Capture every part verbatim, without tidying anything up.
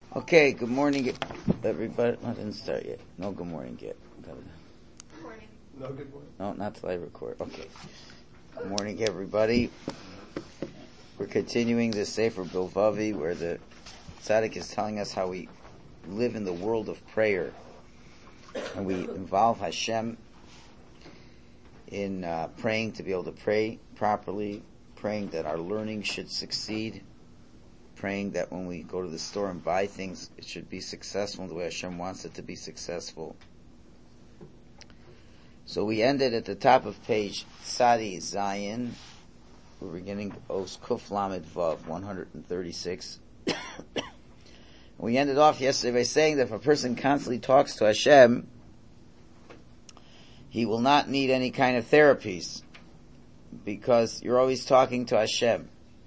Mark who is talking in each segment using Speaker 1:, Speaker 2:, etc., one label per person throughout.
Speaker 1: Okay, good morning, everybody. I didn't start yet. No good morning yet.
Speaker 2: Good morning. No good morning.
Speaker 1: No, not till I record. Okay. Good morning, everybody. We're continuing the Sefer Bilvavi, where the Tzaddik is telling us how we live in the world of prayer. And we involve Hashem in uh, praying to be able to pray properly, praying that our learning should succeed, praying that when we go to the store and buy things, it should be successful the way Hashem wants it to be successful. So we ended at the top of page Tzadi Zayin. We're beginning Os Kuf Lamed Vav, one hundred thirty-six. We ended off yesterday by saying that if a person constantly talks to Hashem, he will not need any kind of therapies, because you're always talking to Hashem.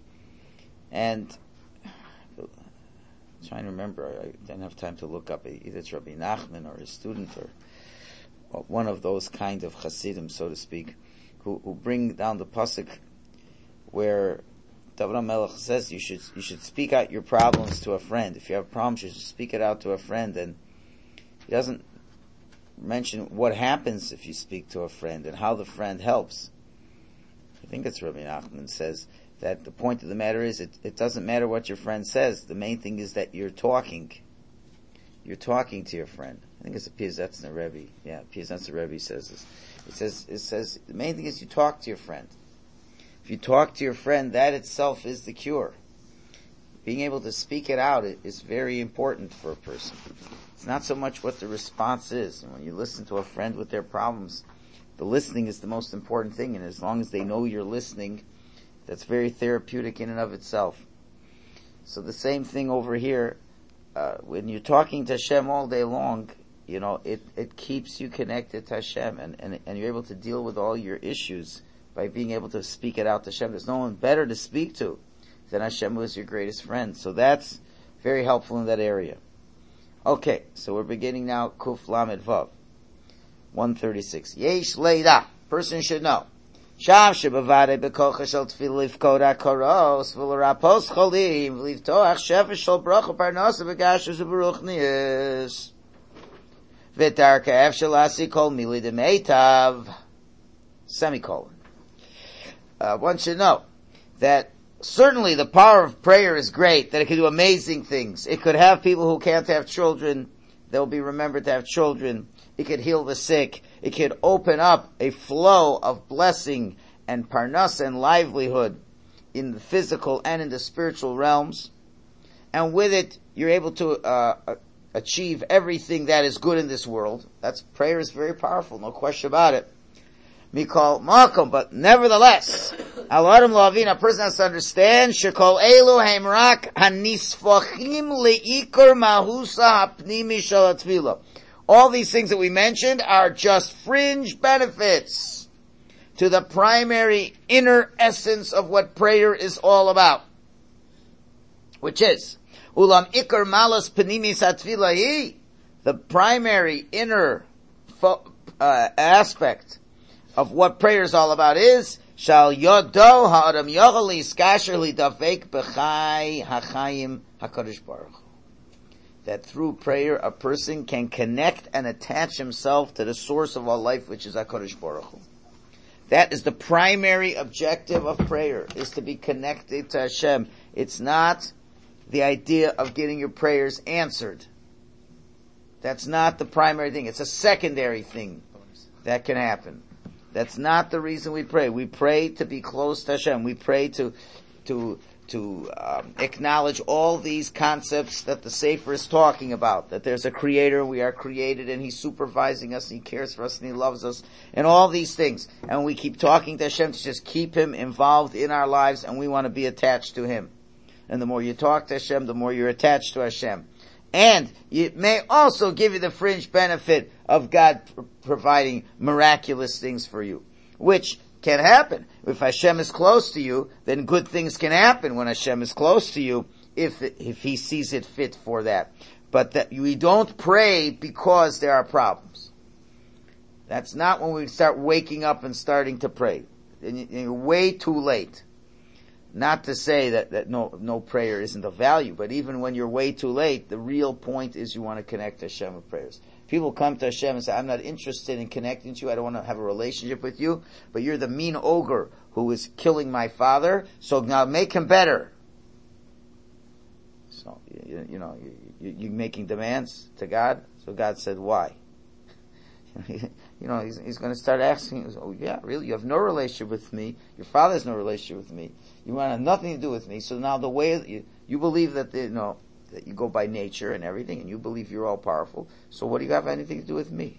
Speaker 1: And I'm trying to remember, I didn't have time to look up, either it's Rabbi Nachman or his student or one of those kind of Hasidim, so to speak, who, who bring down the pasuk where David HaMelech says you should you should speak out your problems to a friend. If you have problems, you should speak it out to a friend. And he doesn't mention what happens if you speak to a friend and how the friend helps. I think it's Rabbi Nachman says that the point of the matter is it, it doesn't matter what your friend says. The main thing is that you're talking. You're talking to your friend. I think it's a Piazetzner Rebbe. Yeah, Piazetzner Rebbe says this. It says, it says, the main thing is you talk to your friend. If you talk to your friend, that itself is the cure. Being able to speak it out is very important for a person. It's not so much what the response is. And when you listen to a friend with their problems, the listening is the most important thing. And as long as they know you're listening, that's very therapeutic in and of itself. So the same thing over here. Uh, when you're talking to Hashem all day long, you know, it, it keeps you connected to Hashem, and, and, and you're able to deal with all your issues by being able to speak it out to Hashem. There's no one better to speak to than Hashem, who is your greatest friend. So that's very helpful in that area. Okay, so we're beginning now, Kuf Lamed Vav, one thirty-six. Yesh Leida, person should know. Sham shebavare bekocha shel tefillah lifkod hakoros v'lerapos cholim v'liftoach shefer shel bracha parnasa v'gashrus v'beruchnius v'darka ef shel asi kol mili demeitav. Semicolon. Uh, one should know that certainly the power of prayer is great, that it can do amazing things. It could have people who can't have children, they'll be remembered to have children. It could heal the sick. It could open up a flow of blessing and parnasa and livelihood in the physical and in the spiritual realms. And with it, you're able to uh, achieve everything that is good in this world. That's prayer is very powerful, no question about it. Mikol Makom, but nevertheless, Al Adam Lavin, a person has to understand, Shekol Elu Heimrak Hanisfachim Leikor Mahusa Hapnimi Shel Tefillah. All these things that we mentioned are just fringe benefits to the primary inner essence of what prayer is all about, which is Ulam Ikar Malas Panimis Hatfilah, the primary inner fo- uh, aspect of what prayer is all about is Shal Yodo Ha'adam Yochali Skasher Li Dafek B'chai Hachayim Hakadosh Baruch. That through prayer a person can connect and attach himself to the source of all life, which is HaKadosh Baruch Hu. That is the primary objective of prayer, is to be connected to Hashem. It's not the idea of getting your prayers answered. That's not the primary thing. It's a secondary thing that can happen. That's not the reason we pray. We pray to be close to Hashem. We pray to, to, to um, acknowledge all these concepts that the Sefer is talking about, that there's a creator, we are created, and he's supervising us, and he cares for us, and he loves us, and all these things. And we keep talking to Hashem to just keep him involved in our lives, and we want to be attached to him. And the more you talk to Hashem, the more you're attached to Hashem. And it may also give you the fringe benefit of God pr- providing miraculous things for you, which can happen. If Hashem is close to you, then good things can happen when Hashem is close to you, if if He sees it fit for that. But that we don't pray because there are problems. That's not when we start waking up and starting to pray. You're way too late. not to say that, that no, no prayer isn't of value, but even when you're way too late, the real point is you want to connect to Hashem with prayers. People come to Hashem and say, I'm not interested in connecting to you, I don't want to have a relationship with you, but you're the mean ogre who is killing my father, so now make him better. So, you, you know, you, you're making demands to God, so God said, why? You know, he's, he's going to start asking, oh yeah, really, you have no relationship with me, your father has no relationship with me, you want to have nothing to do with me, so now the way, you, you believe that, the, you know, that you go by nature and everything, and you believe you're all powerful, so what do you have anything to do with me?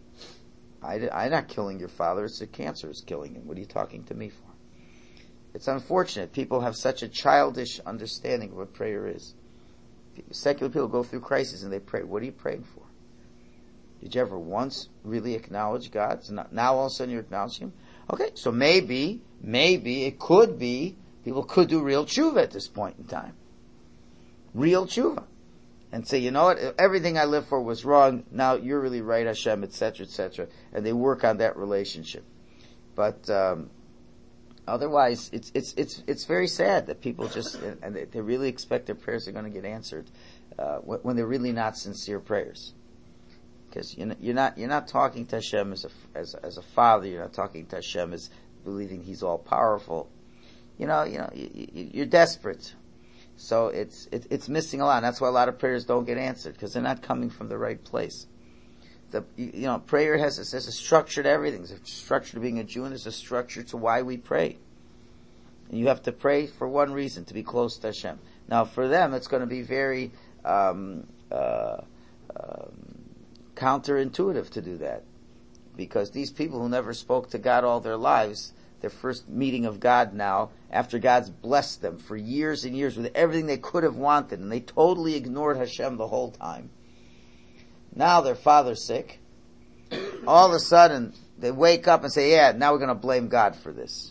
Speaker 1: I, I'm not killing your father, it's the cancer is killing him, what are you talking to me for? It's unfortunate, people have such a childish understanding of what prayer is. Secular people go through crises and they pray, what are you praying for? Did you ever once really acknowledge God? So now all of a sudden you're acknowledging Him? Okay, so maybe, maybe, it could be, people could do real tshuva at this point in time. Real tshuva. And say, you know what, everything I lived for was wrong, now you're really right, Hashem, et cetera, et cetera. And they work on that relationship. But, um, otherwise, it's, it's, it's, it's very sad that people just, and they, they really expect their prayers are going to get answered, uh, when they're really not sincere prayers. Because you're not, you're not talking to Hashem as a, as, as a father, you're not talking to Hashem as believing He's all powerful. You know, you know, you, you're desperate. So it's, it, it's missing a lot. And that's why a lot of prayers don't get answered, because they're not coming from the right place. The, you know, prayer has, there's a structure to everything. There's a structure to being a Jew, and there's a structure to why we pray. And you have to pray for one reason, to be close to Hashem. Now for them, it's going to be very, um, uh, um, counterintuitive to do that, because these people who never spoke to God all their lives, their first meeting of God now, after God's blessed them for years and years with everything they could have wanted, and they totally ignored Hashem the whole time. Now their father's sick. All of a sudden, they wake up and say, yeah, now we're going to blame God for this.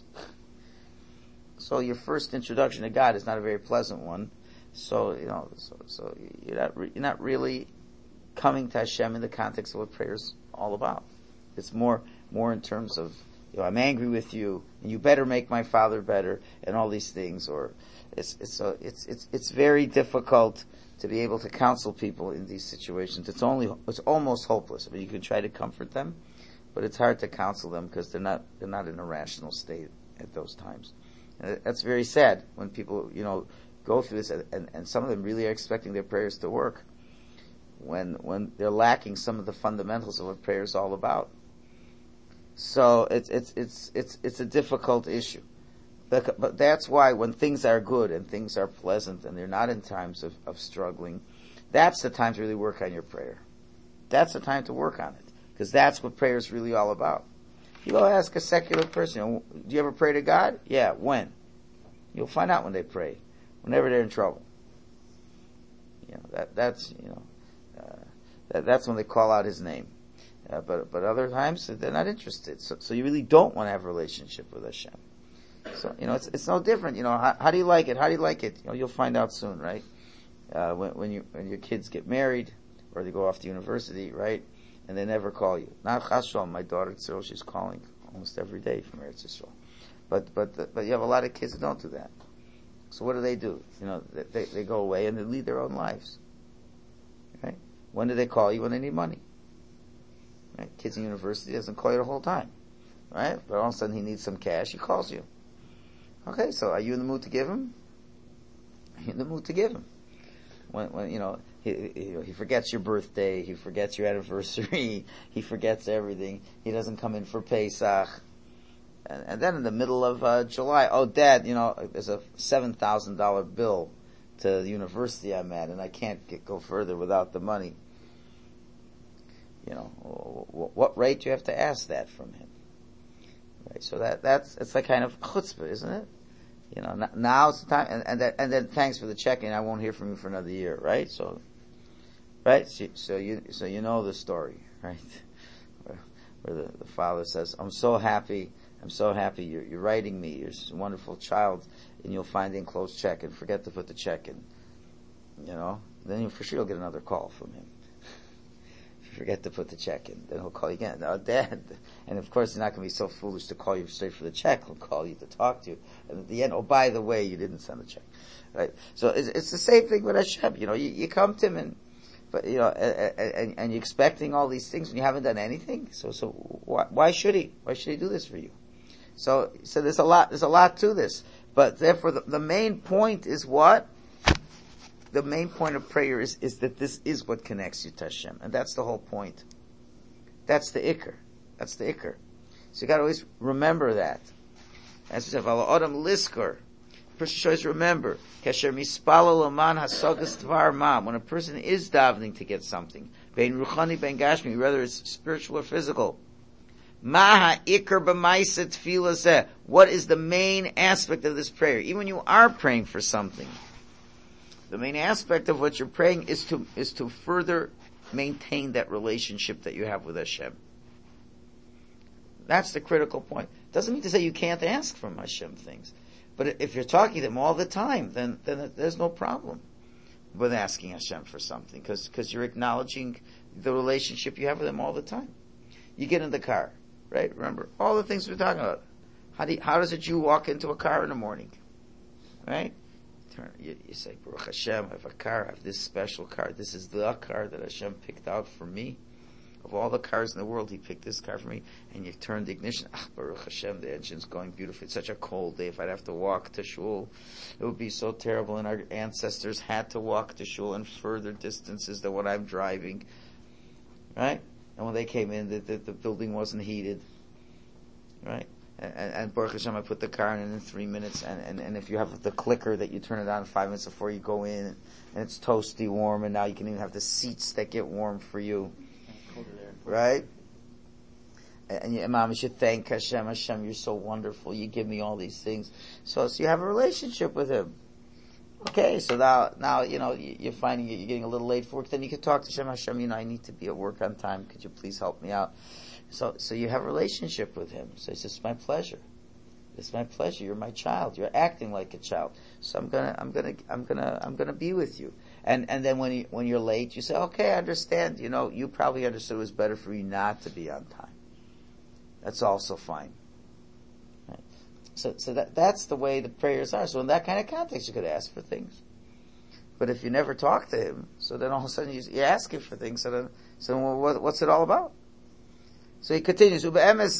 Speaker 1: So your first introduction to God is not a very pleasant one. So, you know, so, so you're not, re- you're not really coming to Hashem in the context of what prayer is all about. It's more, more in terms of, you know, I'm angry with you, and you better make my father better, and all these things. Or it's, it's, so it's, it's, it's very difficult to be able to counsel people in these situations. It's only, it's almost hopeless. I mean, you can try to comfort them, but it's hard to counsel them because they're not, they're not in a rational state at those times. And that's very sad when people, you know, go through this, and, and some of them really are expecting their prayers to work, when when they're lacking some of the fundamentals of what prayer is all about. So it's it's it's it's it's a difficult issue. But, but that's why when things are good and things are pleasant and they're not in times of, of struggling, that's the time to really work on your prayer. That's the time to work on it, because that's what prayer is really all about. You go ask a secular person, you know, do you ever pray to God? Yeah, when? You'll find out when they pray. Whenever they're in trouble. You know, that that's, you know, uh, that, that's when they call out His name. Uh, but, but other times they're not interested. So, so you really don't want to have a relationship with Hashem. So, you know, it's, it's no different. You know, how, how do you like it? How do you like it? You know, you'll find out soon, right? Uh, when, when you, when your kids get married, or they go off to university, right? And they never call you. Not Chas Shalom, my daughter Tzil, she's calling almost every day from Eretz Yisrael. But, but, but you have a lot of kids that don't do that. So what do they do? You know, they, they go away and they lead their own lives. Right? When do they call you? When they need money. Right? Kids in university doesn't call you the whole time. Right? But all of a sudden he needs some cash, he calls you. Okay, so are you in the mood to give him? Are you in the mood to give him? When, when, you know, he, he, he forgets your birthday, he forgets your anniversary, he forgets everything, he doesn't come in for Pesach. And, and then in the middle of uh, July, oh Dad, you know, there's a seven thousand dollars bill to the university I'm at, and I can't get, go further without the money. You know, what rate do you have to ask that from him? Right, so that, that's, it's a kind of chutzpah, isn't it? You know, now's the time, and, and, that, and then thanks for the check-in, I won't hear from you for another year, right? So, right? So, so you, so you know the story, right? Where, where the, the father says, I'm so happy, I'm so happy you're, you're writing me, you're a wonderful child, and you'll find the enclosed check, and forget to put the check in. You know? Then you for sure you'll get another call from him. forget to put the check in. Then he'll call you again. No, Dad. And of course, he's not going to be so foolish to call you straight for the check. He'll call you to talk to you. And at the end, oh, by the way, you didn't send the check. Right? So it's, it's the same thing with Hashem. You know, you, you come to him and, but you know, and, and, and you're expecting all these things and you haven't done anything. So, so why, why should he? Why should he do this for you? So, so there's a lot, there's a lot to this. But therefore, the, the main point is what? The main point of prayer is, is that this is what connects you to Hashem. And that's the whole point. That's the ikr. That's the ikr. So you gotta always remember that. As we said, Adam liskor. Person should always remember. Kesher mispalo laman hasagas tvar mam. When a person is davening to get something, bein ruchani, bein gashmi, whether it's spiritual or physical. Maha ikr b'maisa tefillah zeh. What is the main aspect of this prayer? Even when you are praying for something, the main aspect of what you're praying is to is to further maintain that relationship that you have with Hashem. That's the critical point. Doesn't mean to say you can't ask from Hashem things. But if you're talking to him all the time, then, then there's no problem with asking Hashem for something, because because you're acknowledging the relationship you have with him all the time. You get in the car, right? Remember, all the things we're talking about. How do you, how does a Jew walk into a car in the morning? Right? Turn, you, you say, Baruch Hashem, I have a car, I have this special car. This is the car that Hashem picked out for me. Of all the cars in the world, he picked this car for me. And you turn the ignition. Ah, Baruch Hashem, the engine's going beautiful. It's such a cold day. If I'd have to walk to shul, it would be so terrible. And our ancestors had to walk to shul in further distances than what I'm driving. Right? And when they came in, the, the, the building wasn't heated. Right? And, and, and Baruch Hashem, I put the car in in three minutes. And, and, and if you have the clicker that you turn it on five minutes before you go in, and it's toasty warm, and now you can even have the seats that get warm for you. Right? And your mom, you should thank Hashem. Hashem, you're so wonderful. You give me all these things. So, so you have a relationship with him. Okay, so now, now, you know, you're finding you're getting a little late for work. Then you can talk to Hashem. Hashem, you know, I need to be at work on time. Could you please help me out? So, so you have a relationship with him. So he says, it's my pleasure. It's my pleasure. You're my child. You're acting like a child. So I'm gonna, I'm gonna, I'm gonna, I'm gonna be with you. And, and then when you, when you're late, you say, okay, I understand. You know, you probably understood it was better for you not to be on time. That's also fine. Right? So, so that, that's the way the prayers are. So in that kind of context, you could ask for things. But if you never talk to him, so then all of a sudden you, you ask him for things, so then, so what, what's it all about? So he continues, and this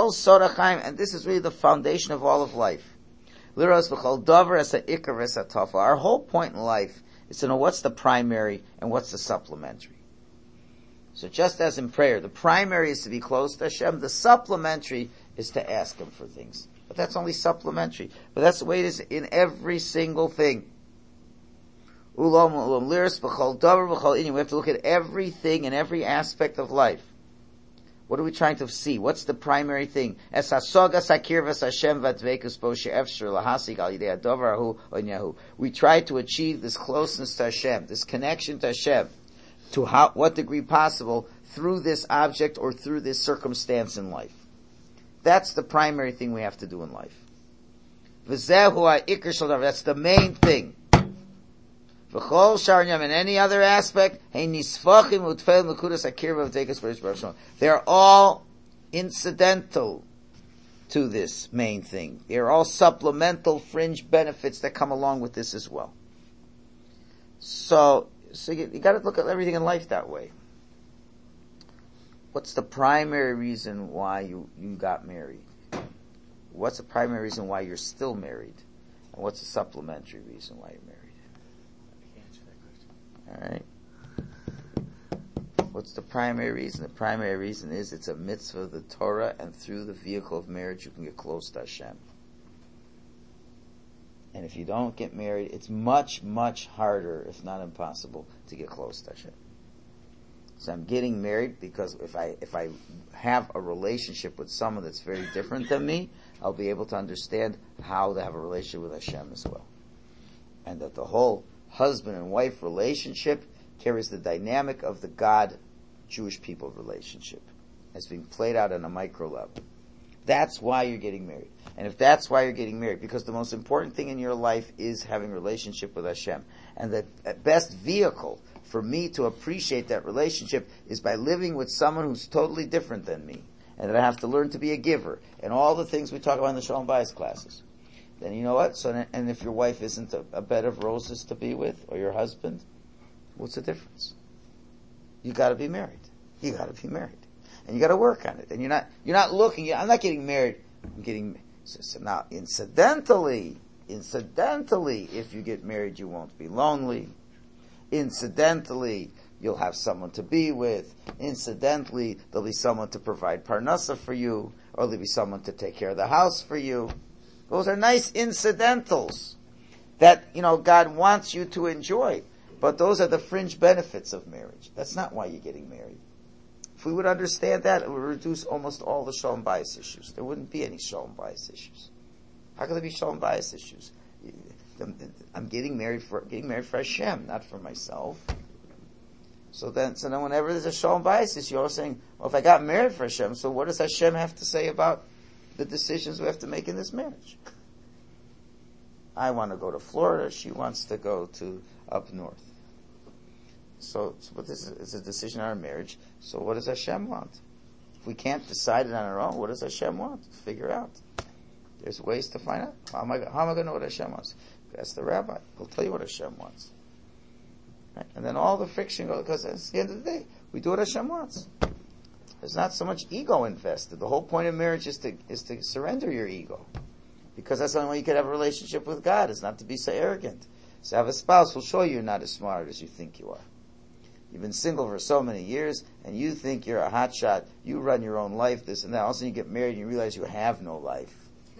Speaker 1: is really the foundation of all of life. Our whole point in life is to know what's the primary and what's the supplementary. So just as in prayer, the primary is to be close to Hashem, the supplementary is to ask him for things. But that's only supplementary. But that's the way it is in every single thing. We have to look at everything and every aspect of life. What are we trying to see? What's the primary thing? We try to achieve this closeness to Hashem, this connection to Hashem, to how, what degree possible through this object or through this circumstance in life. That's the primary thing we have to do in life. That's the main thing. In any other aspect, they're all incidental to this main thing. They're all supplemental fringe benefits that come along with this as well. So, so you, you got to look at everything in life that way. What's the primary reason why you, you got married? What's the primary reason why you're still married? And what's the supplementary reason why you're married? Alright. What's the primary reason? The primary reason is it's a mitzvah of the Torah, and through the vehicle of marriage you can get close to Hashem. And if you don't get married, it's much, much harder, if not impossible, to get close to Hashem. So I'm getting married because if I, if I have a relationship with someone that's very different than me, I'll be able to understand how to have a relationship with Hashem as well. And that the whole husband and wife relationship carries the dynamic of the God-Jewish people relationship as being played out on a micro level. That's why you're getting married. And if that's why you're getting married, because the most important thing in your life is having a relationship with Hashem. And the best vehicle for me to appreciate that relationship is by living with someone who's totally different than me. And that I have to learn to be a giver. And all the things we talk about in the Shalom Bayis classes. Then you know what? So, and if your wife isn't a, a bed of roses to be with, or your husband, what's the difference? You gotta be married. You gotta be married. And you gotta work on it. And you're not, you're not looking, I'm not getting married, I'm getting, so, so now incidentally, incidentally, if you get married you won't be lonely. Incidentally, you'll have someone to be with. Incidentally, there'll be someone to provide parnasa for you, or there'll be someone to take care of the house for you. Those are nice incidentals that, you know, God wants you to enjoy. But those are the fringe benefits of marriage. That's not why you're getting married. If we would understand that, it would reduce almost all the Shalom Bayis issues. There wouldn't be any Shalom Bayis issues. How could there be Shalom Bayis issues? I'm getting married for, getting married for Hashem, not for myself. So then, so then whenever there's a Shalom Bayis issue, you're saying, well, if I got married for Hashem, so what does Hashem have to say about the decisions we have to make in this marriage? I want to go to Florida, she wants to go to up north. So, so but this is it's a decision on our marriage, so what does Hashem want? If we can't decide it on our own, what does Hashem want? Figure out. There's ways to find out. How am I, how am I going to know what Hashem wants? Ask the rabbi. He'll tell you what Hashem wants. Right? And then all the friction goes, because at the end of the day, we do what Hashem wants. There's not so much ego invested. The whole point of marriage is to, is to surrender your ego. Because that's the only way you can have a relationship with God, is not to be so arrogant. So have a spouse who'll show you you're not as smart as you think you are. You've been single for so many years, and you think you're a hotshot, you run your own life, this and that. All of a sudden you get married and you realize you have no life.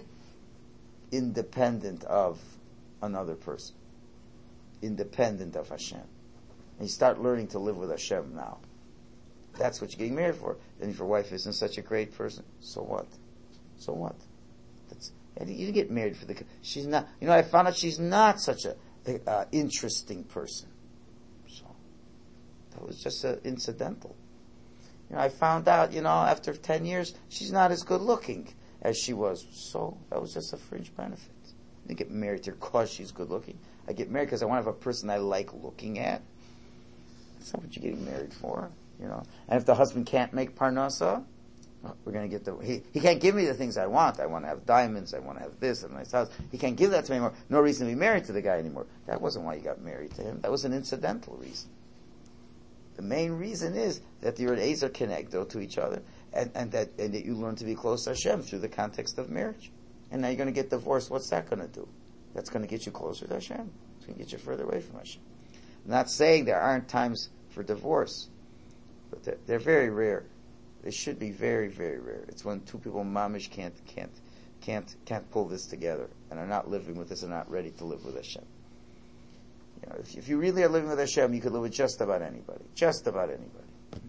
Speaker 1: Independent of another person. Independent of Hashem. And you start learning to live with Hashem now. That's what you're getting married for. Then if your wife isn't such a great person, so what? So what? That's, you didn't get married for the, she's not, you know, I found out she's not such a, uh, interesting person. So, that was just uh, incidental. You know, I found out, you know, after ten years, she's not as good looking as she was. So, that was just a fringe benefit. I didn't get married to her because she's good looking. I get married because I want to have a person I like looking at. That's not what you're getting married for, you know. And if the husband can't make parnasa, we're going to get the, he, he can't give me the things I want. I want to have diamonds, I want to have this, a nice house. He can't give that to me anymore. No reason to be married to the guy anymore. That wasn't why you got married to him. That was an incidental reason. The main reason is that your A's are connected to each other, and, and that and that you learn to be close to Hashem through the context of marriage. And now you're going to get divorced. What's that going to do? That's going to get you closer to Hashem. It's going to get you further away from Hashem. I'm not saying there aren't times for divorce, but they're, they're very rare. They should be very, very rare. It's when two people mamish can't can't can't can't pull this together and are not living with this and not ready to live with Hashem. You know, if, if you really are living with Hashem, you could live with just about anybody. Just about anybody.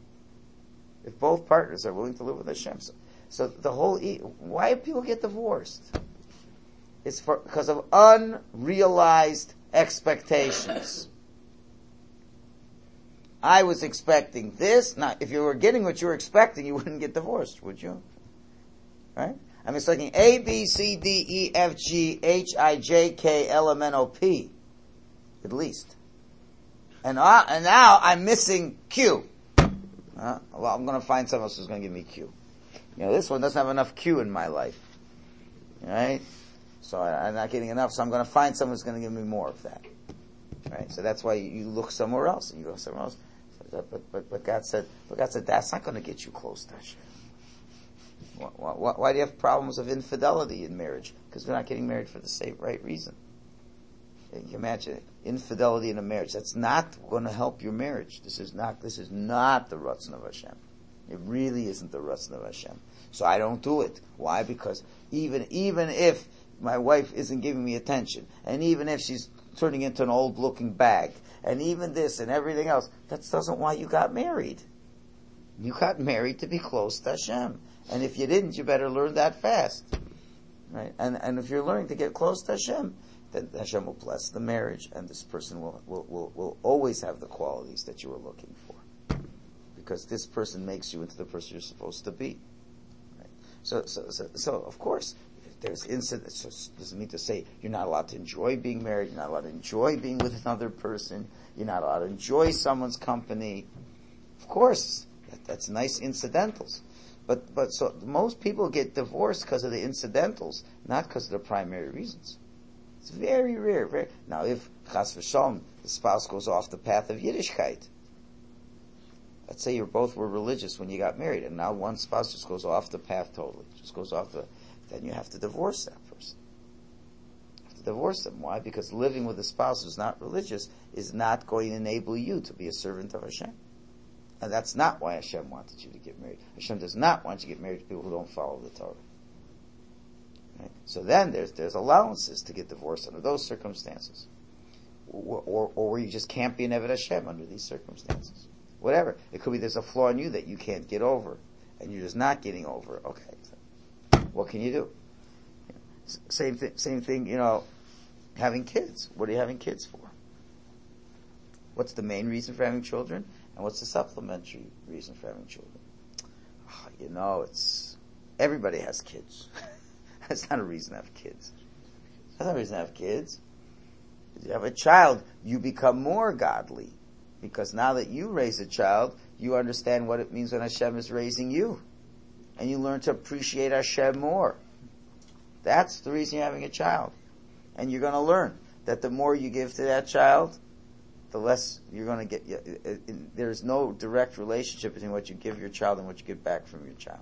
Speaker 1: If both partners are willing to live with Hashem. So, so the whole, why do people get divorced? It's for, because of unrealized expectations. I was expecting this. Now, if you were getting what you were expecting, you wouldn't get divorced, would you? Right? I'm expecting A, B, C, D, E, F, G, H, I, J, K, L, M, N, O, P. At least. And, uh, and now I'm missing Q. Uh, well, I'm going to find someone else who's going to give me Q. You know, this one doesn't have enough Q in my life. Right? So I, I'm not getting enough, so I'm going to find someone who's going to give me more of that. Right? So that's why you, you look somewhere else, and you go somewhere else. But, but, but, but God said, but God said, that's not going to get you close to Hashem. Why, why, why do you have problems of infidelity in marriage? Because we're not getting married for the same right reason. You can imagine it. Infidelity in a marriage. That's not going to help your marriage. This is not, this is not the Ratzon of Hashem. It really isn't the Ratzon of Hashem. So I don't do it. Why? Because even, even if my wife isn't giving me attention, and even if she's turning into an old looking bag, and even this and everything else, that doesn't why you got married. You got married to be close to Hashem. And if you didn't, you better learn that fast. Right? And, and if you're learning to get close to Hashem, then Hashem will bless the marriage, and this person will, will, will, will always have the qualities that you were looking for. Because this person makes you into the person you're supposed to be. Right? So, so, so, so, of course, there's incidents. It doesn't mean to say you're not allowed to enjoy being married, you're not allowed to enjoy being with another person, you're not allowed to enjoy someone's company. Of course, that, that's nice incidentals. But, but so most people get divorced because of the incidentals, not because of the primary reasons. It's very rare, very, now if, chas v'shalom, the spouse goes off the path of Yiddishkeit, let's say you both were religious when you got married, and now one spouse just goes off the path totally, just goes off the, then you have to divorce that person. You have to divorce them. Why? Because living with a spouse who's not religious is not going to enable you to be a servant of Hashem. And that's not why Hashem wanted you to get married. Hashem does not want you to get married to people who don't follow the Torah. Right? So then there's there's allowances to get divorced under those circumstances. Or, or, or where you just can't be an Eved Hashem under these circumstances. Whatever. It could be there's a flaw in you that you can't get over. And you're just not getting over. Okay. What can you do? Same thing, same thing, you know, having kids. What are you having kids for? What's the main reason for having children? And what's the supplementary reason for having children? Oh, you know, it's, everybody has kids. That's not a reason to have kids. That's not a reason to have kids. If you have a child, you become more godly. Because now that you raise a child, you understand what it means when Hashem is raising you. And you learn to appreciate Hashem more. That's the reason you're having a child. And you're going to learn that the more you give to that child, the less you're going to get. There's no direct relationship between what you give your child and what you get back from your child.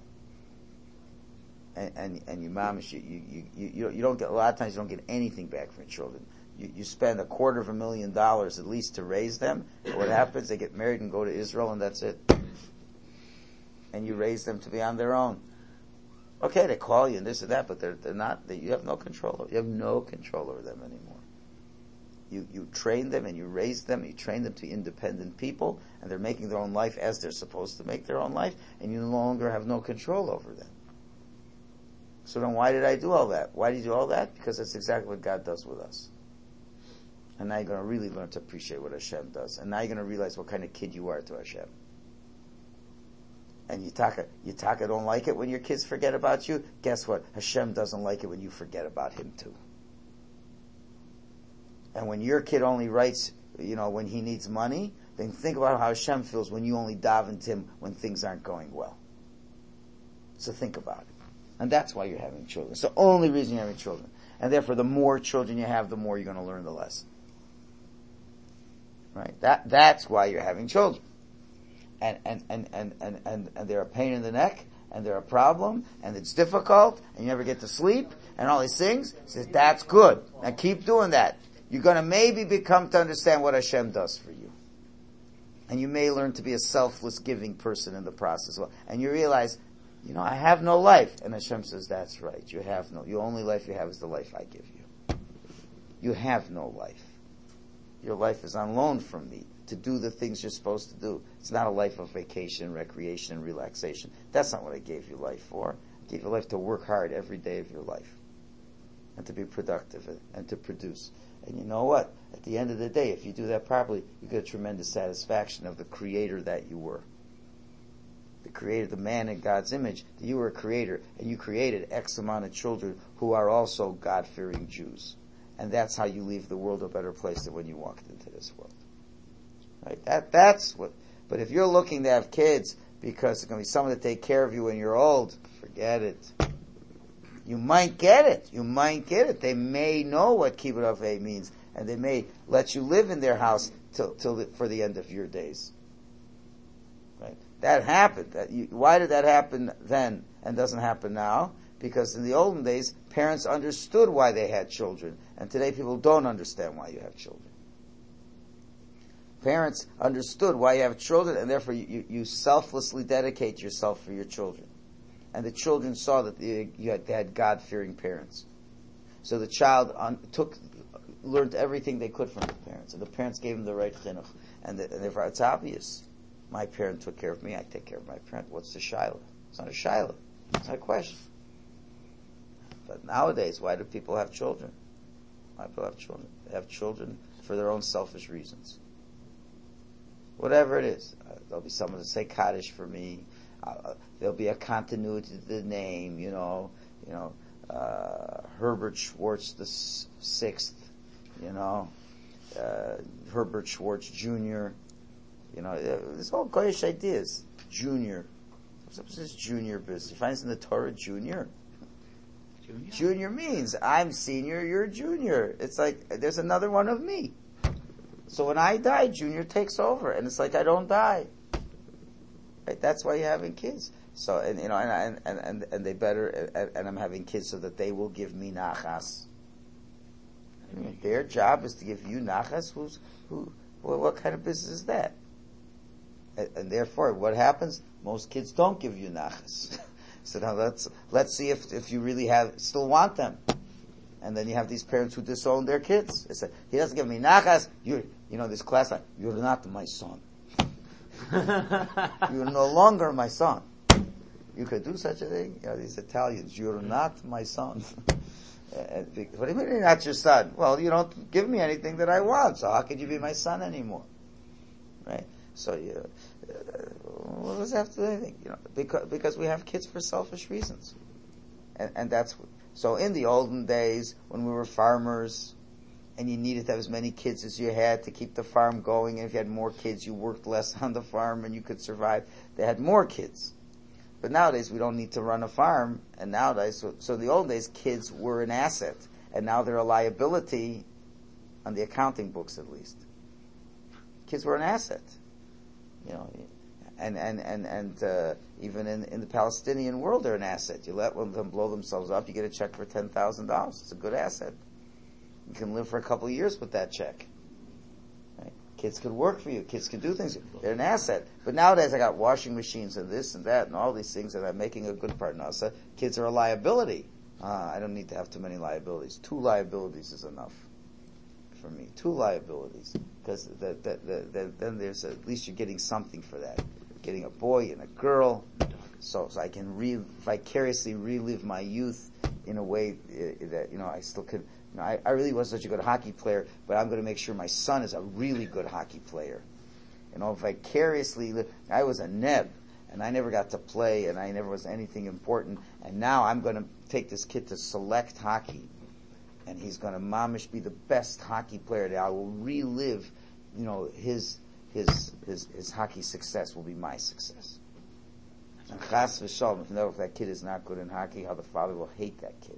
Speaker 1: And and, and you mamish, you, you you you don't get, a lot of times you don't get anything back from your children. You, you spend a quarter of a million dollars at least to raise them. But what happens? They get married and go to Israel, and that's it. And you raise them to be on their own. Okay, they call you and this and that, but they're they're not. They, you have no control over. You have no control over them anymore. You you train them and you raise them. You train them to be independent people, and they're making their own life as they're supposed to make their own life, and you no longer have no control over them. So then, why did I do all that? Why did you do all that? Because that's exactly what God does with us. And now you're going to really learn to appreciate what Hashem does, and now you're going to realize what kind of kid you are to Hashem. And Yitaka, Yitaka don't like it when your kids forget about you. Guess what? Hashem doesn't like it when you forget about him too. And when your kid only writes, you know, when he needs money, then think about how Hashem feels when you only daven to him when things aren't going well. So think about it. And that's why you're having children. It's the only reason you're having children. And therefore, the more children you have, the more you're going to learn the lesson. Right? That, that's why you're having children. And, and, and, and, and, and, and they're a pain in the neck, and they're a problem, and it's difficult, and you never get to sleep, and all these things. He says, that's good. Now keep doing that. You're going to maybe become to understand what Hashem does for you. And you may learn to be a selfless giving person in the process. And you realize, you know, I have no life. And Hashem says, that's right. You have no, your only life you have is the life I give you. You have no life. Your life is on loan from me to do the things you're supposed to do. It's not a life of vacation, recreation, and relaxation. That's not what I gave you life for. I gave you life to work hard every day of your life. And to be productive and to produce. And you know what? At the end of the day, if you do that properly, you get a tremendous satisfaction of the creator that you were. The creator, the man in God's image, that you were a creator, and you created X amount of children who are also God-fearing Jews. And that's how you leave the world a better place than when you walked into this world. Right? That, that's what, but if you're looking to have kids because there's going to be someone to take care of you when you're old, forget it. You might get it. You might get it. They may know what kibbud avei means, and they may let you live in their house till, till the, for the end of your days. Right? That happened. That you, why did that happen then and doesn't happen now? Because in the olden days, parents understood why they had children, and today people don't understand why you have children. Parents understood why you have children, and therefore you, you, you selflessly dedicate yourself for your children. And the children saw that they, you had, they had God-fearing parents. So the child un, took, learned everything they could from the parents, and the parents gave them the right chinuch. And, the, and therefore it's obvious. My parent took care of me, I take care of my parent. What's the shiloh? It's not a shiloh. It's not a question. But nowadays, why do people have children? Why do people have children? They have children for their own selfish reasons. Whatever it is. Uh, there'll be someone to say Kaddish for me. Uh, there'll be a continuity to the name, you know. You know, uh, Herbert Schwartz the s- sixth, you know, uh, Herbert Schwartz Junior You know, there's all goyish ideas. Junior. What's up with this junior business? You find this in the Torah, junior? Junior? Junior means I'm senior, you're junior. It's like there's another one of me. So when I die, junior takes over, and it's like I don't die. Right? That's why you're having kids. So and you know, and and and, and they better, and, and I'm having kids so that they will give me nachas. I mean, their job is to give you nachas. Who's who? Well, what kind of business is that? And, and therefore, what happens? Most kids don't give you nachas. So now let's let's see if if you really have still want them. And then you have these parents who disown their kids. They say, he doesn't give me nachas. You you know this class. You're not my son. You're no longer my son. You could do such a thing. You know, these Italians. You're not my son. What do you mean you're not your son? Well, you don't give me anything that I want. So how could you be my son anymore? Right? So you. Uh, what does that have to do with anything? You know, because because we have kids for selfish reasons, and and that's so. In the olden days, when we were farmers, and you needed to have as many kids as you had to keep the farm going, and if you had more kids, you worked less on the farm, and you could survive. They had more kids, but nowadays we don't need to run a farm. And nowadays, so, so in the old days, kids were an asset, and now they're a liability, on the accounting books at least. Kids were an asset. You know, and and and and uh, even in in the Palestinian world, they're an asset. You let one of them blow themselves up, you get a check for ten thousand dollars. It's a good asset. You can live for a couple of years with that check. Right? Kids could work for you. Kids could do things. They're an asset. But nowadays, I got washing machines and this and that and all these things, and I'm making a good part now. So kids are a liability. Uh, I don't need to have too many liabilities. Two liabilities is enough for me. Two liabilities. Because the, the, the, the, then there's a, at least you're getting something for that. Getting a boy and a girl, so, so I can re, vicariously relive my youth in a way uh, that, you know, I still could, you know, I, I really wasn't such a good hockey player, but I'm going to make sure my son is a really good hockey player. You know, vicariously, I was a neb, and I never got to play, and I never was anything important, and now I'm going to take this kid to select hockey. And he's going to mamish be the best hockey player that I will relive, you know, his, his, his, his hockey success will be my success. And chas v'shalom, if, if that kid is not good in hockey, how the father will hate that kid.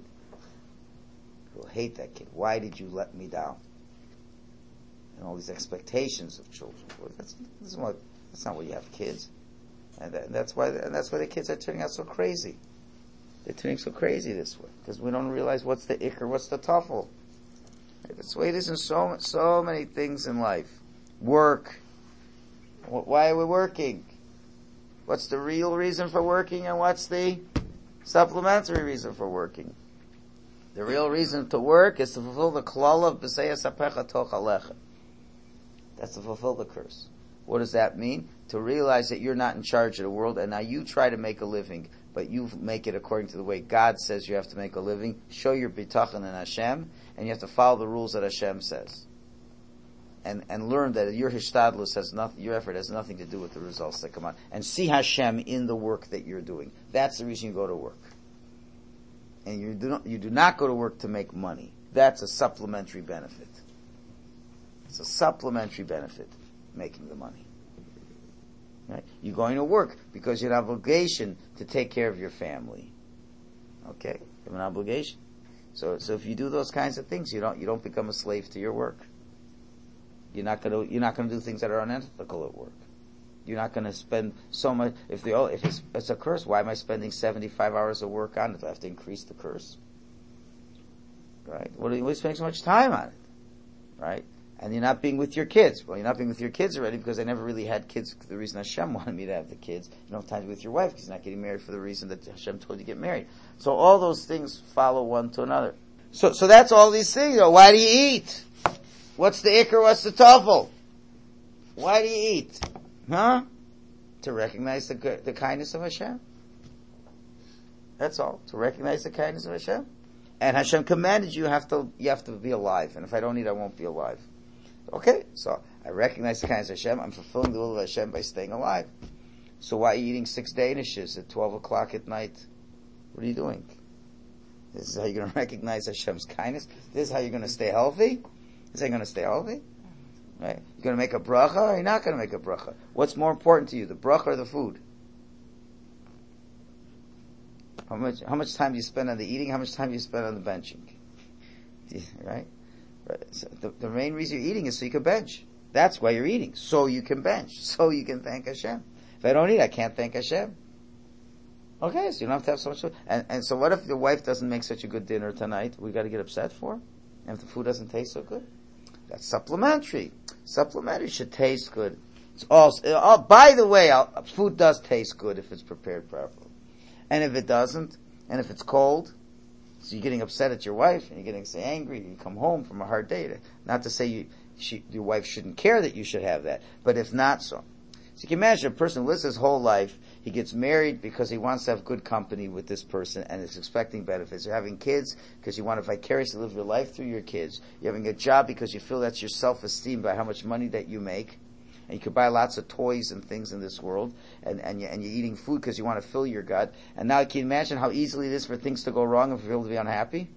Speaker 1: He will hate that kid. Why did you let me down? And all these expectations of children. Well, that's, that's, what, that's not why you have kids. And, that, and that's why, and that's why the kids are turning out so crazy. They're turning so crazy this way because we don't realize what's the ikr, what's the tuffle. That's the way it is in so so many things in life. Work. Why are we working? What's the real reason for working, and what's the supplementary reason for working? The real reason to work is to fulfill the klal of b'seyas apecha toch alecha. That's to fulfill the curse. What does that mean? To realize that you're not in charge of the world, and now you try to make a living. But you make it according to the way God says you have to make a living. Show your bitachon in Hashem, and you have to follow the rules that Hashem says. And and learn that your hishtadlus has nothing, your effort has nothing to do with the results that come out. And see Hashem in the work that you're doing. That's the reason you go to work. And you do not, you do not go to work to make money. That's a supplementary benefit. It's a supplementary benefit, making the money. Right? You're going to work because you have an obligation to take care of your family. Okay? You have an obligation. So, so if you do those kinds of things, you don't, you don't become a slave to your work. You're not gonna, you're not gonna do things that are unethical at work. You're not gonna spend so much, if the, if it's, it's a curse, why am I spending seventy-five hours of work on it? Do I have to increase the curse? Right? What are you spending so much time on it? Right? And you're not being with your kids. Well, you're not being with your kids already because I never really had kids. The reason Hashem wanted me to have the kids. You don't have time to be with your wife because you're not getting married for the reason that Hashem told you to get married. So all those things follow one to another. So, so that's all these things. You know, why do you eat? What's the ikr? What's the tuffle? Why do you eat? Huh? To recognize the the kindness of Hashem. That's all. To recognize the kindness of Hashem. And Hashem commanded you, you have to, you have to be alive. And if I don't eat, I won't be alive. Okay, so I recognize the kindness of Hashem. I'm fulfilling the will of Hashem by staying alive. So why are you eating six Danishes at twelve o'clock at night? What are you doing? This is how you're going to recognize Hashem's kindness. This is how you're going to stay healthy. This is how you're going to stay healthy. Right? You're going to make a bracha or you're not going to make a bracha? What's more important to you, the bracha or the food? How much, how much time do you spend on the eating? How much time do you spend on the benching? Right? right. So the, the main reason you're eating is so you can bench. That's why you're eating. So you can bench. So you can thank Hashem. If I don't eat, I can't thank Hashem. Okay, so you don't have to have so much food. And, and so what if your wife doesn't make such a good dinner tonight? We got to get upset for? And if the food doesn't taste so good? That's supplementary. Supplementary should taste good. It's also, oh, by the way, I'll, food does taste good if it's prepared properly. And if it doesn't, and if it's cold, so you're getting upset at your wife, and you're getting say, angry, and you come home from a hard day. Not to say you, she, your wife shouldn't care that you should have that, but if not so. So you can imagine a person who lives his whole life, he gets married because he wants to have good company with this person and is expecting benefits. You're having kids because you want to vicariously live your life through your kids. You're having a job because you feel that's your self-esteem by how much money that you make. And you could buy lots of toys and things in this world. And, and, you, and you're eating food because you want to fill your gut. And now can you imagine how easily it is for things to go wrong and for people to be unhappy?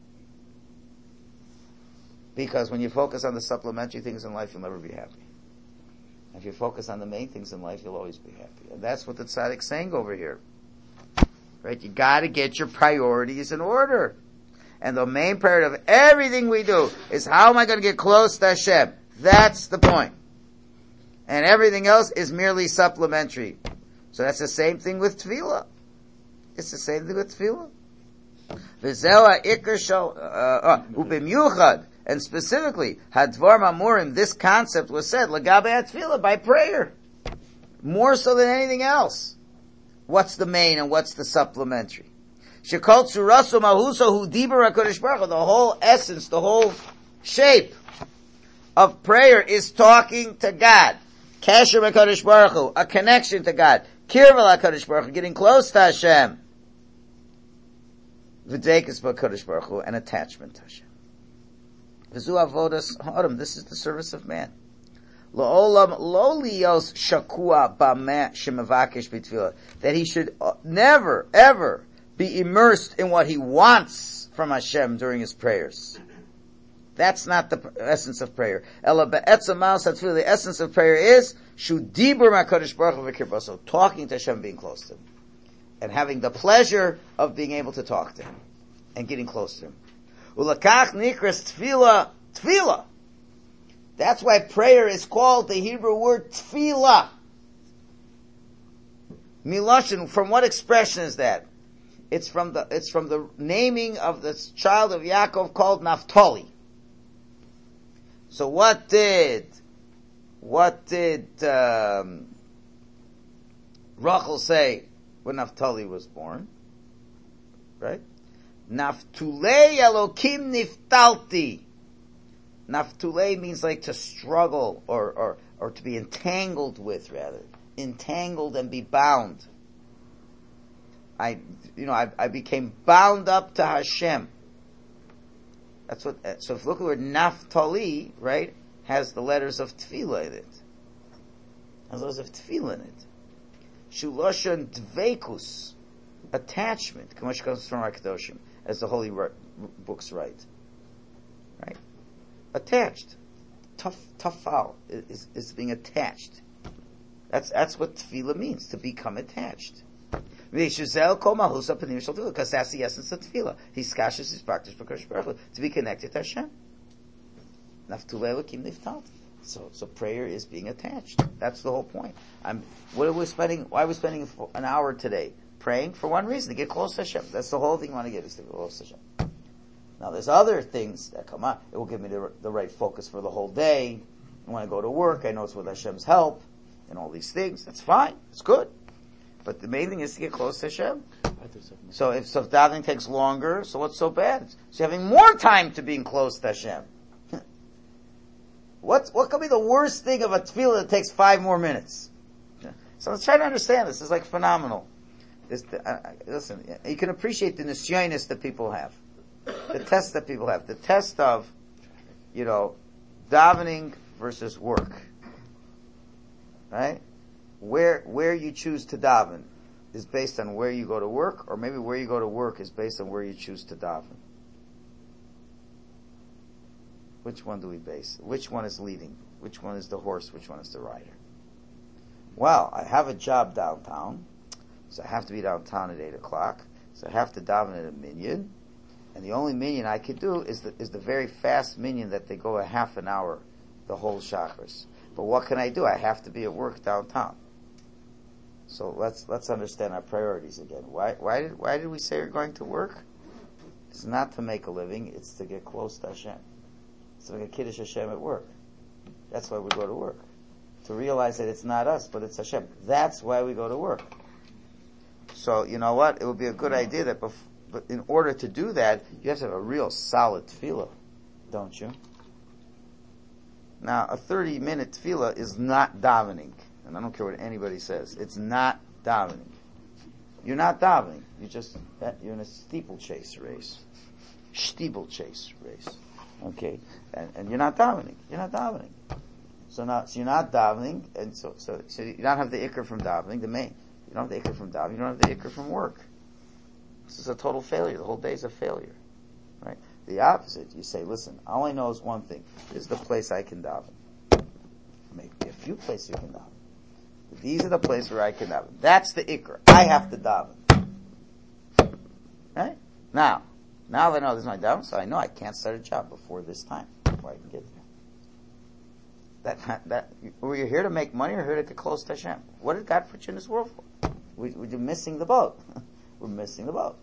Speaker 1: Because when you focus on the supplementary things in life, you'll never be happy. If you focus on the main things in life, you'll always be happy. And that's what the tzaddik's saying over here. Right? You gotta get your priorities in order. And the main priority of everything we do is how am I gonna get close to Hashem? That's the point. And everything else is merely supplementary. So that's the same thing with tefillah. It's the same thing with tefillah. V'zeh ha'ikar shel, u'b'miyuchad. And specifically, Hadvar Mamurim, this concept was said, Lagabe Atfila, by prayer. More so than anything else. What's the main and what's the supplementary? Shekol Tsuraso Mahuso Hu Dibur HaKadosh Baruch Hu, the whole essence, the whole shape of prayer is talking to God. Kasher HaKadosh Baruch Hu, a connection to God. Kirval HaKadosh Baruch Hu, getting close to Hashem. V'deikus HaKadosh Baruch Hu, an attachment to Hashem. This is the service of man. That he should never, ever be immersed in what he wants from Hashem during his prayers. That's not the essence of prayer. The essence of prayer is talking to Hashem, being close to him. And having the pleasure of being able to talk to him. And getting close to him. Ulakach nikras tefillah, tefillah. That's why prayer is called the Hebrew word tefillah. Miloshin, from what expression is that? It's from the, it's from the naming of the child of Yaakov called Naphtali. So what did, what did, um, Rachel say when Naphtali was born? Right? Naftulei Elokim niftalti. Naftulei means like to struggle or, or, or to be entangled with, rather. Entangled and be bound. I, you know, I, I became bound up to Hashem. That's what, so if you look at the word Naftali, right, has the letters of Tefillah in it. Has letters of Tefillah in it. Shuloshan Dveikus. Attachment. K'mosh comes from HaKadoshim, as the holy books write. Right? Attached. Tough, tough foul is, is being attached. That's, that's what tefillah means, to become attached. Because that's the essence of tefillah. He skashes his practice for Kodesh Baruch Hu, to be connected to Hashem. So, so prayer is being attached. That's the whole point. I'm, what are we spending, why are we spending an hour today? Praying for one reason, to get close to Hashem. That's the whole thing you want to get, is to get close to Hashem. Now there's other things that come out. It will give me the, the right focus for the whole day. I want to go to work. I know it's with Hashem's help. And all these things. That's fine. It's good. But the main thing is to get close to Hashem. So if, so if davening takes longer, so what's so bad? So you're having more time to being close to Hashem. What, what could be the worst thing of a tefillah that takes five more minutes? So let's try to understand this. It's like phenomenal. This, uh, listen, you can appreciate the nisyonis that people have. The test that people have. The test of, you know, davening versus work. Right? Where, where you choose to daven is based on where you go to work, or maybe where you go to work is based on where you choose to daven. Which one do we base? Which one is leading? Which one is the horse? Which one is the rider? Well, I have a job downtown, so I have to be downtown at eight o'clock, so I have to daven at a minyan, and the only minyan I could do is the, is the very fast minyan that they go a half an hour, the whole shachris. But what can I do? I have to be at work downtown. So let's let's understand our priorities again. Why why did why did we say we're going to work? It's not to make a living, it's to get close to Hashem. It's to make a Kiddush Hashem at work. That's why we go to work. To realize that it's not us, but it's Hashem. That's why we go to work. So, you know what? It would be a good idea that bef- but in order to do that, you have to have a real solid tefillah, don't you? Now, a thirty-minute tefillah is not davening. And I don't care what anybody says. It's not davening. You're not davening. You're just, you're in a steeplechase race. Steeplechase race. Okay? And, and you're not davening. You're not davening. So now, so you're not davening, and so, so, so you don't have the ikr from davening, the main. You don't have the ikr from davening, you don't have the ikr from work. This is a total failure. The whole day is a failure. Right? The opposite, you say, listen, all I know is one thing. This is the place I can daven. Maybe a few places you can daven. These are the places where I can daven. That's the ikr. I have to daven. Right? Now, now that I know this is my daven, so I know I can't start a job before this time, before I can get there. That, that, were you here to make money or here to get close to Hashem? What did God put you in this world for? We, we're missing the boat. We're missing the boat.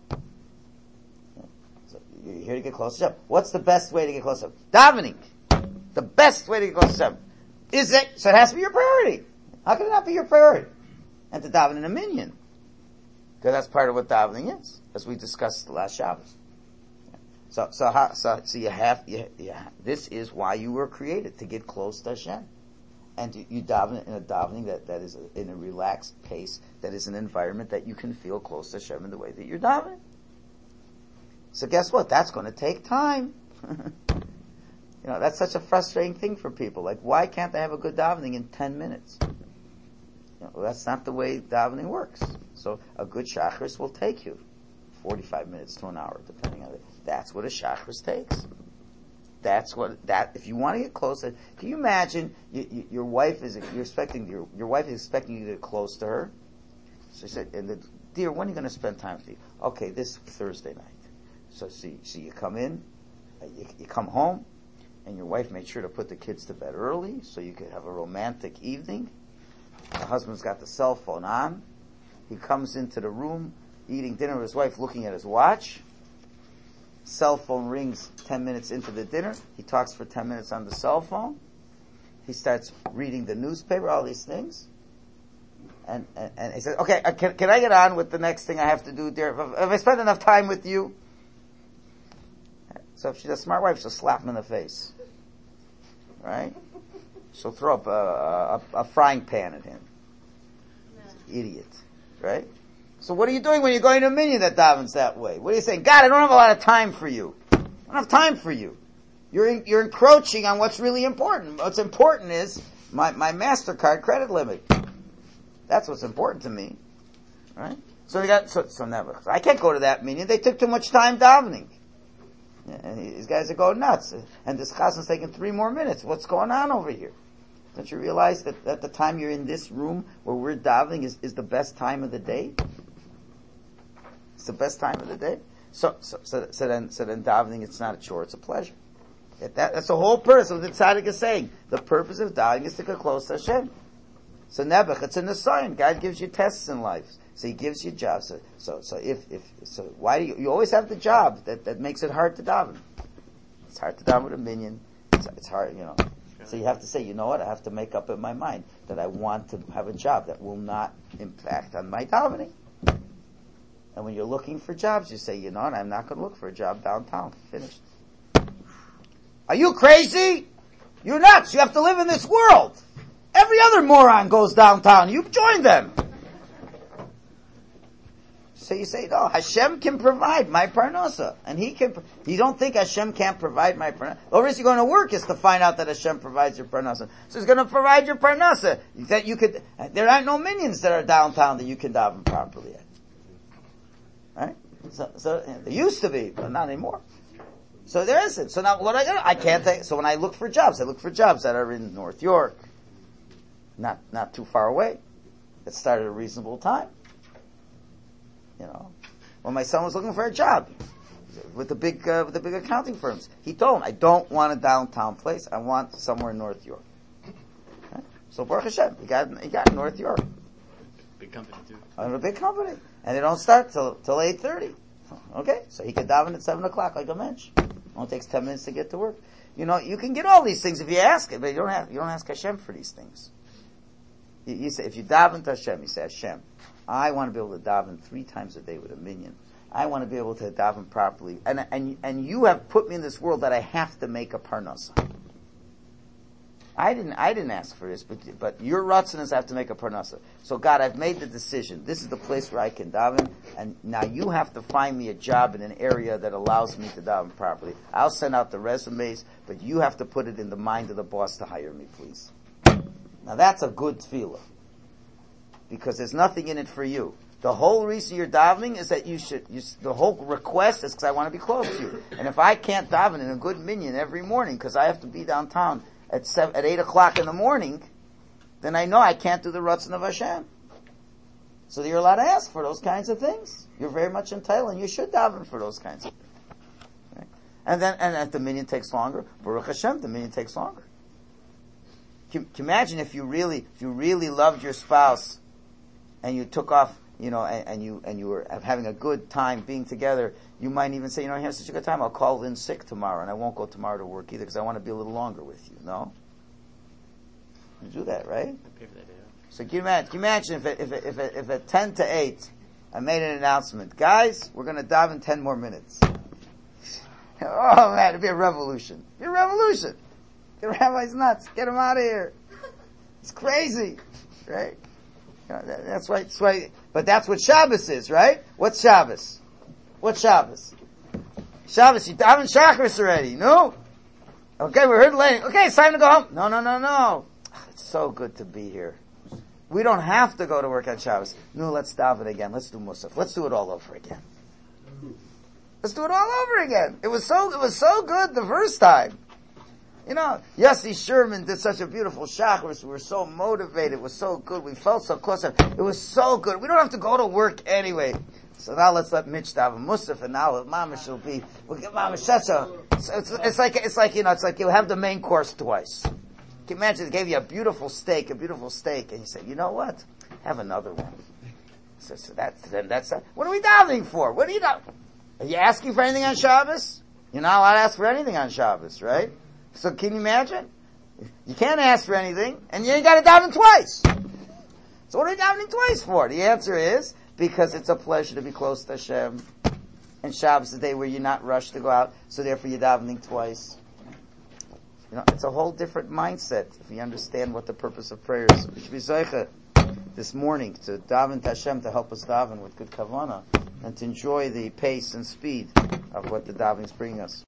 Speaker 1: So you're here to get close to Hashem. What's the best way to get close to Hashem? Davening. The best way to get close to Hashem. Is it? So it has to be your priority. How can it not be your priority? And to daven in a minyan. Because that's part of what davening is, as we discussed the last Shabbos. So, so, how, so, so you have, you, you, this is why you were created, to get close to Hashem. And you, you daven in a davening that, that is a, in a relaxed pace, that is an environment that you can feel close to Hashem in the way that you're davening. So guess what? That's going to take time. You know, that's such a frustrating thing for people. Like, why can't they have a good davening in ten minutes? You know, well, that's not the way davening works. So a good shachris will take you forty-five minutes to an hour, depending on it. That's what a shachris takes. That's what, that, if you want to get closer, can you imagine you, you, your wife is, you're expecting, your, your wife is expecting you to get close to her? So she said, and the, dear, when are you going to spend time with you? Okay, this Thursday night. So see, so you come in, uh, you, you come home, and your wife made sure to put the kids to bed early, so you could have a romantic evening. The husband's got the cell phone on. He comes into the room, eating dinner with his wife, looking at his watch. Cell phone rings ten minutes into the dinner. He talks for ten minutes on the cell phone. He starts reading the newspaper, all these things. And, and, and he says, okay, uh, can, can I get on with the next thing I have to do, dear? If, if I spend enough time with you. So if she's a smart wife, she'll slap him in the face. Right? She'll throw up a, a, a frying pan at him. Idiot. Right? So what are you doing when you're going to a minyan that davens that way? What are you saying? God, I don't have a lot of time for you. I don't have time for you. You're in, you're encroaching on what's really important. What's important is my, my MasterCard credit limit. That's what's important to me. Right? So they got, so, so never, I can't go to that minyan. They took too much time davening. Yeah, and these guys are going nuts. And this chassan's taking three more minutes. What's going on over here? Don't you realize that at the time you're in this room where we're davening is, is the best time of the day? It's the best time of the day. So, so, so, so then, so then davening, it's not a chore, it's a pleasure. That, that's the whole purpose of the tzaddik is saying. The purpose of davening is to get close to Hashem. So Nebuch, it's in the sign. God gives you tests in life. So He gives you jobs. So, so, so if, if, so why do you, you always have the job that, that makes it hard to daven. It's hard to daven with a minyan. It's, it's hard, you know. So you have to say, you know what, I have to make up in my mind that I want to have a job that will not impact on my davening. And when you're looking for jobs, you say, you know what, I'm not going to look for a job downtown. Finished. Are you crazy? You're nuts. You have to live in this world. Every other moron goes downtown. You join them. So you say, no, Hashem can provide my parnasa. And He can, you don't think Hashem can't provide my parnasa. The reason you're going to work is to find out that Hashem provides your parnasa. So He's going to provide your parnasa. That you could, there aren't no minions that are downtown that you can daven properly at. Right? So, so, there used to be, but not anymore. So there isn't. So now what I got? I can't take. So when I look for jobs, I look for jobs that are in North York, not not too far away, that start at a reasonable time. You know, when my son was looking for a job with the big uh, with the big accounting firms, he told him, "I don't want a downtown place. I want somewhere in North York." Okay? So Baruch Hashem, he got he got North York.
Speaker 3: Big company too.
Speaker 1: And a big company, and they don't start till till eight thirty. Okay, so he could daven at seven o'clock like a mensch. Only takes ten minutes to get to work. You know, you can get all these things if you ask it, but you don't have you don't ask Hashem for these things. You, you say if you daven to Hashem, you say, Hashem, I want to be able to daven three times a day with a minyan. I want to be able to daven properly, and and and you have put me in this world that I have to make a parnasa. I didn't I didn't ask for this, but but your ratzon is I have to make a parnasa. So God, I've made the decision. This is the place where I can daven, and now you have to find me a job in an area that allows me to daven properly. I'll send out the resumes, but you have to put it in the mind of the boss to hire me, please. Now that's a good tefillah, because there's nothing in it for you. The whole reason you're davening is that you should, you, the whole request is because I want to be close to you. And if I can't daven in a good minyan every morning because I have to be downtown at seven, at eight o'clock in the morning, then I know I can't do the ratzon of Hashem. So you're allowed to ask for those kinds of things. You're very much entitled, and you should daven for those kinds of things. Okay? And then, and if the minyan takes longer, Baruch Hashem, the minyan takes longer. Can, can you imagine if you really, if you really loved your spouse, and you took off, you know, and, and you and you were having a good time being together, you might even say, you know, I have such a good time, I'll call in sick tomorrow, and I won't go tomorrow to work either, because I want to be a little longer with you, no? You do that, right?
Speaker 3: I pay for that day off. So
Speaker 1: can you imagine, can you imagine if, it, if, it, if, it, if at ten to eight, I made an announcement, guys, we're going to dive in ten more minutes. Oh man, it'd be a revolution. It'd be a revolution. Get rabbis nuts. Get them out of here. It's crazy, right? You know, that, that's why, that's why, but that's what Shabbos is, right? What's Shabbos? What's Shabbos? Shabbos, you daven Shacharis already, no? Okay, we heard late. Okay, it's time to go home. No, no, no, no. It's so good to be here. We don't have to go to work on Shabbos. No, let's daven again. Let's do Musaf. Let's do it all over again. Let's do it all over again. It was so, it was so good the first time. You know, Yossi Sherman did such a beautiful Shacharis. We were so motivated. It was so good. We felt so close. It was so good. We don't have to go to work anyway. So now let's let Mitch daven Musaf, and now Mama will be, we'll get Mama Shetza. So it's, it's like, it's like, you know, it's like you have the main course twice. Can you imagine they gave you a beautiful steak, a beautiful steak, and you say, you know what? Have another one. So, so that's, then that's, what are we davening for? What are you doing? Are you asking for anything on Shabbos? You're not allowed to ask for anything on Shabbos, right? So can you imagine? You can't ask for anything, and you ain't got to daven twice. So what are you davening twice for? The answer is, because it's a pleasure to be close to Hashem. And Shabbos is the day where you're not rushed to go out, so therefore you're davening twice. You know, it's a whole different mindset if you understand what the purpose of prayer is. We should be zeicha this morning to daven to Hashem to help us daven with good kavanah, and to enjoy the pace and speed of what the davenings bring us.